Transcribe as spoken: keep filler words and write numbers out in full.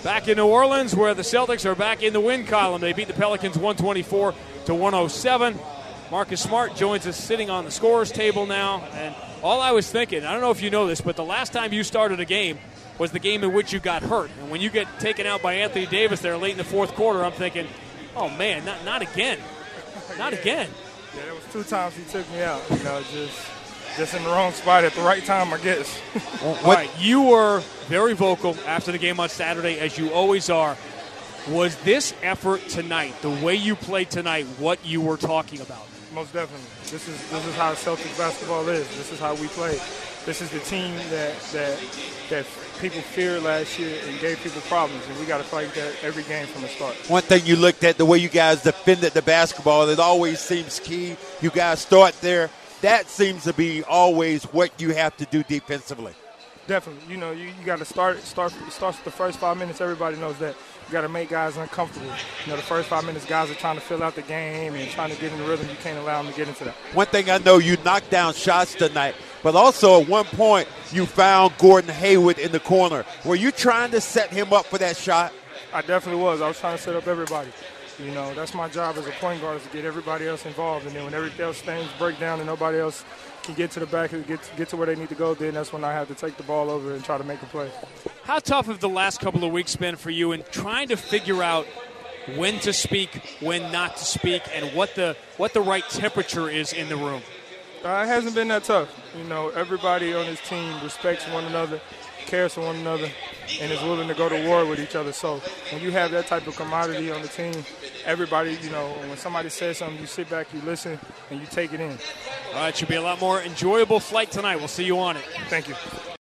Back in New Orleans, where the Celtics are back in the win column. They beat the Pelicans one twenty-four to one oh seven. Marcus Smart joins us sitting on the scorer's table now. And all I was thinking, I don't know if you know this, but the last time you started a game was the game in which you got hurt. And when you get taken out by Anthony Davis there late in the fourth quarter, I'm thinking, oh, man, not not again. Not yeah. again. Yeah, there was two times he took me out, you know, just just in the wrong spot at the right time, I guess. All right, you were very vocal after the game on Saturday, as you always are. Was this effort tonight, the way you played tonight, what you were talking about? Most definitely. This is this is how Celtics basketball is. This is how we play. This is the team that that that people feared last year and gave people problems, and we got to fight that every game from the start. One thing you looked at, the way you guys defended the basketball, it always seems key. You guys start there. That seems to be always what you have to do defensively. Definitely. You know, you, you got to start start starts with the first five minutes. Everybody knows that. You got to make guys uncomfortable. You know, the first five minutes, guys are trying to fill out the game and trying to get in the rhythm. You can't allow them to get into that. One thing I know, you knocked down shots tonight, but also at one point you found Gordon Hayward in the corner. Were you trying to set him up for that shot? I definitely was. I was trying to set up everybody. You know, that's my job as a point guard, is to get everybody else involved. And then when everything else things break down and nobody else can get to the back and get to, get to where they need to go, then that's when I have to take the ball over and try to make a play. How tough have the last couple of weeks been for you in trying to figure out when to speak, when not to speak, and what the what the right temperature is in the room? Uh, it hasn't been that tough. You know, everybody on this team respects one another, cares for one another, and is willing to go to war with each other. So when you have that type of commodity on the team, everybody, you know, when somebody says something, you sit back, you listen, and you take it in. All right, should be a lot more enjoyable flight tonight. We'll see you on it. Thank you.